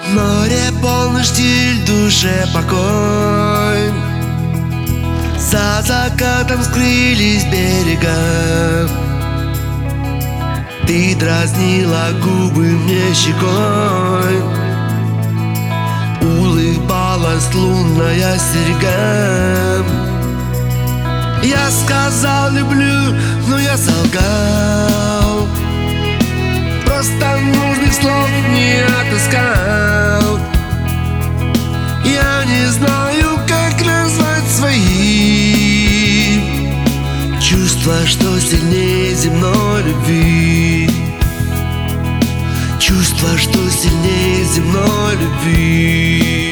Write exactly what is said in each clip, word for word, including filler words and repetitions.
Море полный штиль, душе покой. За закатом скрылись берега. Ты дразнила губы мне щекой. Улыбалась лунная серьга. Я сказал люблю, но я солгал. Просто нужных слов не отыскал. Я не знаю, как назвать свои чувства, что сильнее земной любви. Чувства, что сильнее земной любви.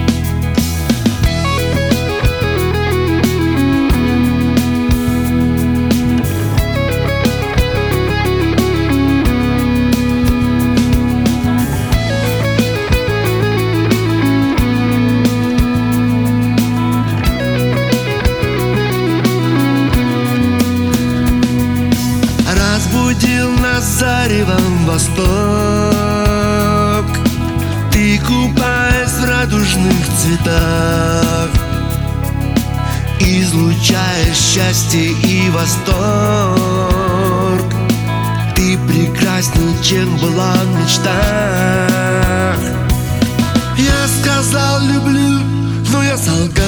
Разбудил нас заревом восток. Ты, купаясь в радужных цветах, излучаешь счастье и восторг. Ты прекрасней, чем была в мечтах. Я сказал люблю, но я солгал.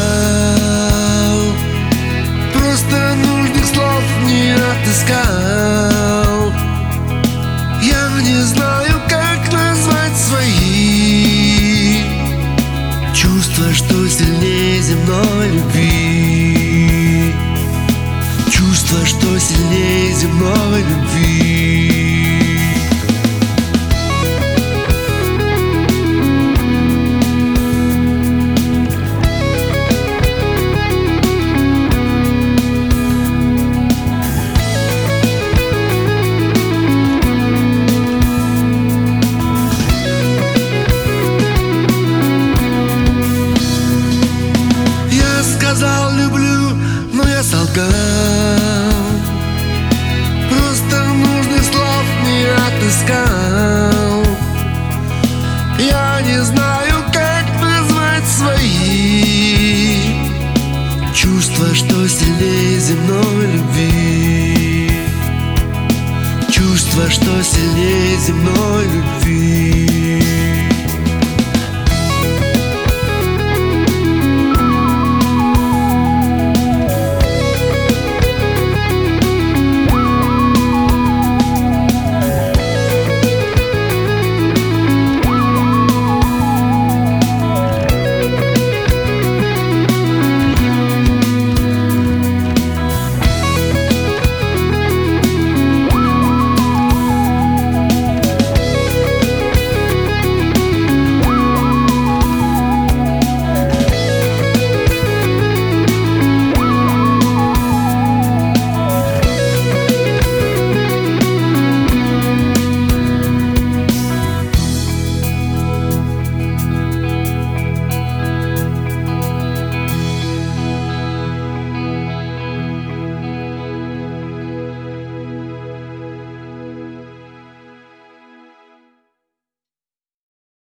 Просто нужных слов не отыскал. Я не знаю, как назвать свои чувства, что сильнее земной любви. Чувства, что сильнее земной любви. Сказал люблю, но я солгал. Просто нужных слов не отыскал. Я не знаю, как назвать свои чувства, что сильнее земной любви. Чувства, что сильнее земной любви.